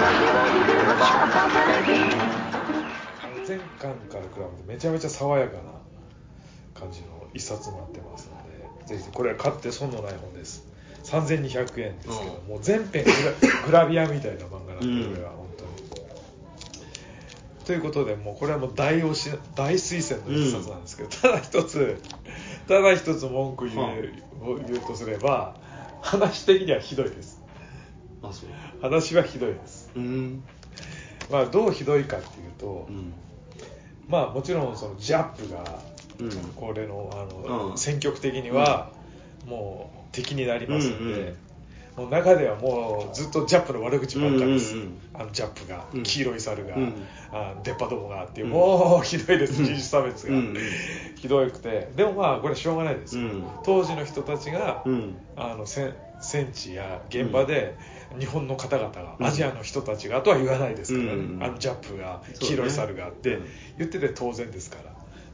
前巻から比べてめちゃめちゃ爽やかな感じの一冊になってますので、ぜひこれは買って損のない本です。3200円ですけど、もう全編グラビアみたいな漫画なんで、これは本当に。ということで、もうこれはもう大推薦の一冊なんですけど、ただ一つ文句言うとすれば、話的にはひどいです。 あ、そう。 話はひどいです。まあどうひどいかっていうと、まあもちろんそのジャップがこれの戦局的にはもう敵になりますんで、もう中ではもうずっとジャップの悪口ばっかりです。ジャップが、黄色い猿が、出っ歯どもがっていう、もうひどいです。人種差別がひどくて、でもまあこれはしょうがないです。当時の人たちが戦地や現場で日本の方々が、アジアの人たちがとは言わないですからね、ジャップが、黄色い猿がって言ってて当然ですから、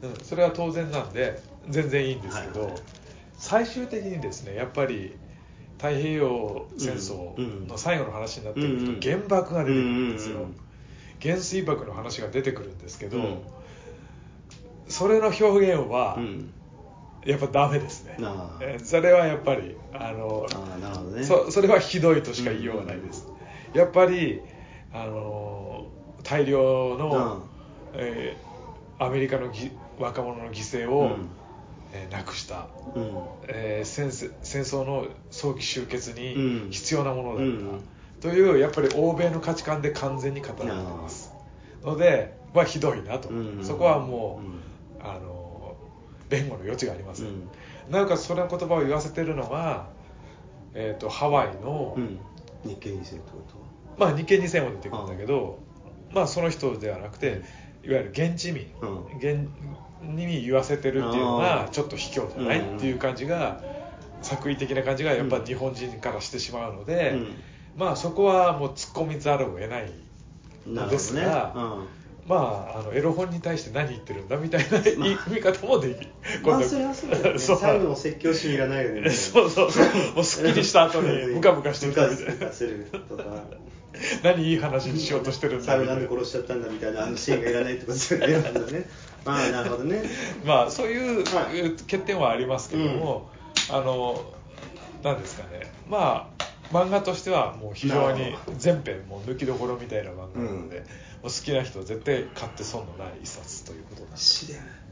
それは当然なんで全然いいんですけど、最終的にですね、やっぱり太平洋戦争の最後の話になってくると、原爆が出てくるんですよ。原水爆の話が出てくるんですけど、それの表現はやっぱダメですね。それはやっぱりそれはひどいとしか言いようがないです。やっぱり大量の、アメリカの若者の犠牲を、なくした、戦争の早期終結に必要なものだったという、やっぱり欧米の価値観で完全に語られていますので、まあひどいなと、そこはもう、弁護の余地がありません。なおかつそれの言葉を言わせてるのが、ハワイの、 日系2世ってこと、まあ日系2世も出てくるんだけど、まあその人ではなくて、いわゆる現地民、に言わせてるっていうのがちょっと卑怯じゃないっていう感じが、作為的な感じがやっぱ日本人からしてしまうので、まあそこはもう突っ込みざるを得ないのですが、まあエロ本に対して何言ってるんだみたいな見方もできる。 まあそれはそうだよね。最後の説教シーンがないよね。 そうもうすっきりした後にムカムカしてきたみたいな。何いい話にしようとしてるんだ最後なんで殺しちゃったんだみたいなシーンがいらないってことですよね。まあなるほどね。 まあそういう欠点はありますけども、なんですかね。まあ漫画としてはもう非常に全編もう抜きどころみたいな漫画なので、もう好きな人は絶対買って損のない一冊ということなんです。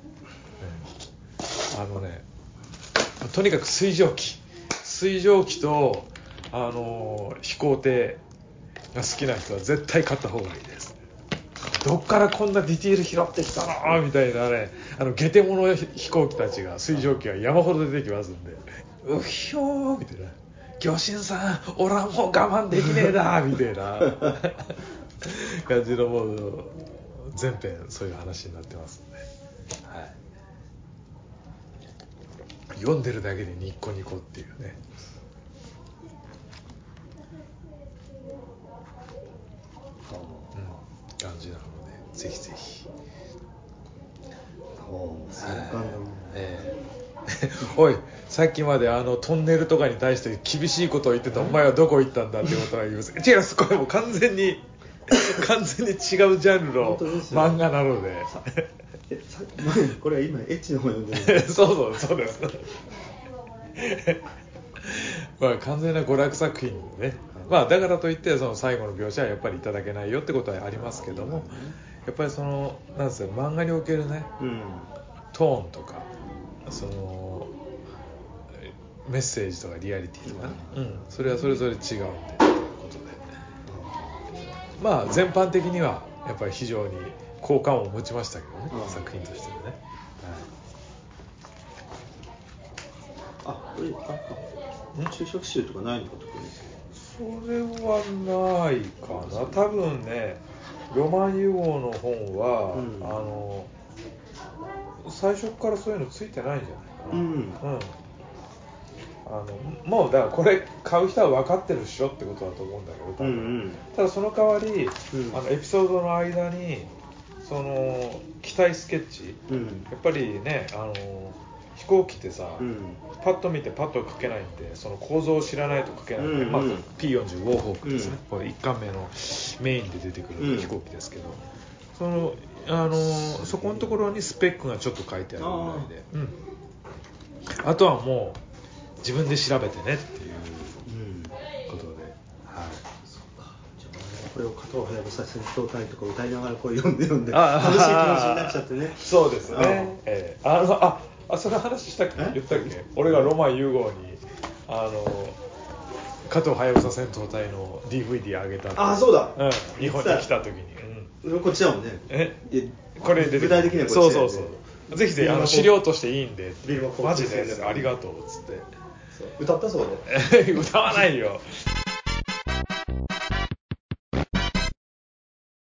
とにかく水蒸気と飛行艇が好きな人は絶対買った方がいいです。どっからこんなディティール拾ってきたのみたいなね、ゲテモノ飛行機たちが、水蒸気が山ほど出てきますんで、うひょーみたいな、魚神さん俺はもう我慢できねえなみたいな感じの、もう全編そういう話になってますんで、はい、読んでるだけでニッコニコっていうね、感じなので、ぜひぜひ。おい、さっきまでトンネルとかに対して厳しいことを言ってたお前はどこ行ったんだってことは言います。違います、これもう完全に違うジャンルの漫画なのでこれは今エッチの方読んでるそうですまあ完全な娯楽作品でね、まあだからといってその最後の描写はやっぱりいただけないよってことはありますけども、やっぱりそのなんですよ、漫画におけるね、トーンとかそのメッセージとかリアリティとかね、それはそれぞれ違うんでということで、まあ全般的にはやっぱり非常に好感を持ちましたけどね、作品としてもね、 これ就職集とかないのかとかね。 それはないかな。多分ね、ロマンユ号の本は、最初からそういうのついてないんじゃないかな。もうだからこれ買う人は分かってるっしょってことだと思うんだけど、多分、ただその代わり、エピソードの間にその機体スケッチ、やっぱりね、飛飛行機ってさ、パッと見てパッと書けないんで、その構造を知らないと書けないんで、P40 ウォーホークですね、これ1巻目のメインで出てくる飛行機ですけど、そこのところにスペックがちょっと書いてあるぐらいで、あとはもう自分で調べてねっていうことで、 そうか。じゃあこれを加藤はやぶさ戦闘隊とか歌いながらこう読んで楽しい気持ちになっちゃってね。 そうですね。その話したっけ、言ったっけ、俺がロマン融合に加藤はやぶさ戦闘隊の DVD あげた。 そうだ、 日本に来た時に、 こっちだもんね。 これで具体的にはこっちだよね。 そうぜひぜひ資料としていいんで、マジでありがとうっつって歌ったそうで歌わないよ